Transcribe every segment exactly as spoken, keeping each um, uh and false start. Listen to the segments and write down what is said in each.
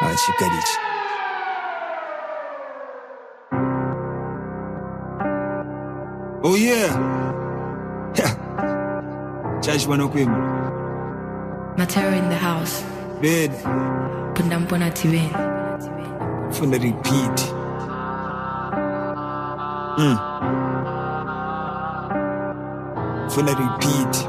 Shikarichi. Oh yeah. Yeah. Charge one of him. Matera in the house. Bed. Pundampona T V. From the repeat. Mm. From the repeat.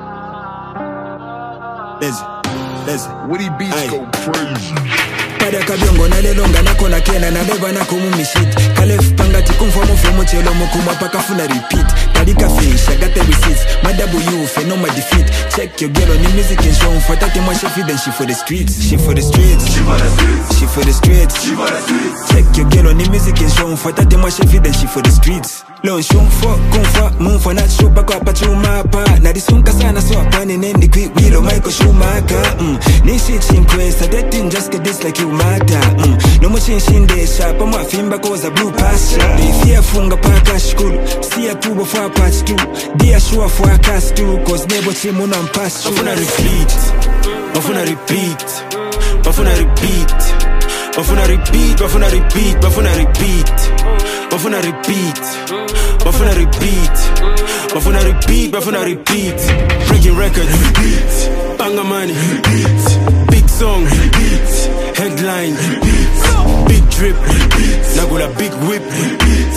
Let's let's Woody beats Aye. Go crazy. Pada kabiongo na lelonga nako na kena na leva nako mumishit. Kalef pangati kumfo mufu muchelo mukuma paka funa repeat. Kadika fish, I got the receipts. My W, phenoma defeat. Check your girl on the music and show. For that more she then she for the streets. She for the streets. She for the streets. She for the streets. She for the streets. Check your girl on the music and show. For that more she then she for the streets. Lon show for kumfa mumfa not show back up at you mapa. Na disunka sana so apani nendi quick wheel Michael Schumacher. Mm. Nishi chinquesta that thing just get this like you matter. Mm. No more change in the shop. I'm a fimba cause a blue pasture. If you funga paka school, see a tubo for patch two. Dear sure for a cast too. Cause never see moon and pass through. I'm gonna repeat. I'm gonna repeat. I'm gonna repeat. I'm gonna repeat. I'm gonna repeat. I'm gonna repeat. I'm gonna repeat. I'm gonna repeat. I'm gonna repeat. I'm gonna repeat. Breaking records. Repeat. Banga money. Repeat. Big song. Repeat. Headline. Repeat. Big drip. Repeat. Nagola big whip. Repeat.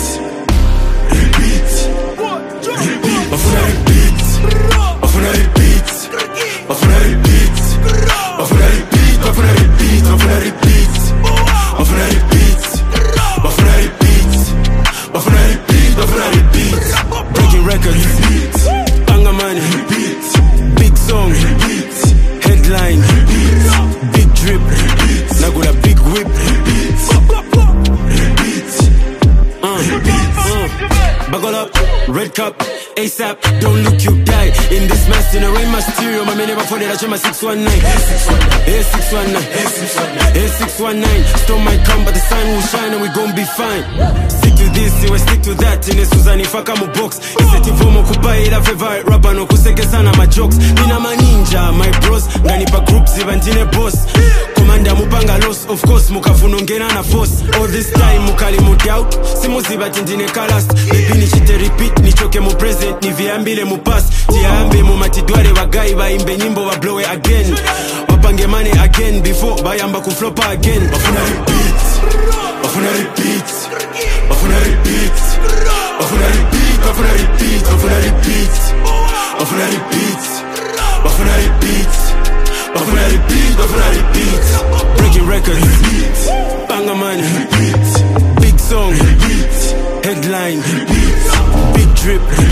Repeat. Repeat. I'm gonna repeat. I'm gonna repeat. I'm gonna repeat. I'm gonna repeat. I'm gonna repeat. I'm gonna repeat. I'm gonna repeat. I'm gonna repeat. I'm gonna repeat. I'm gonna repeat. Breaking records. Repeat. Banga money. Repeat. Big song. Repeat. Headline. Repeat. Big drip. Repeat. Nagola big whip. Repeat. Repeat. Uh. Uh. Buckle up. Red cup. ASAP. Don't look, you die. In this mess, in a rain, my stereo. My man never phone it. I check my six one nine. A six one nine. A six one nine. Storm might come, but the sun will shine and we gon' be fine. Stick to this, you will stick to that. In a Suzani, fuck, I'm a box. It's a tivomo, kubai, la favorite rapper, no kuseke sana, my jokes. Nina ma ninja, my bros. Ganipa groups, even dine boss. Commander mupanga loss, of course, mukafuno ngena na force. All this time, mukali muti out. Simuzi batindine kalast. Baby ni chite repeat, ni choke mu present. Ni viambile mu pass. Tiambe mu matidware wagai, ba imbe nyimbo wa blow it again. Wapange money again, before bayamba kuflopa again. Wafuna repeat, wafuna repeat, wafuna repeat, wafuna repeat, wafuna repeat, wafuna repeat, wafuna repeat, wafuna repeat, wafuna repeat, wafuna repeat. Breaking records, repeat. Banga money, repeat. Big song, repeat. Headline, repeat. Big drip.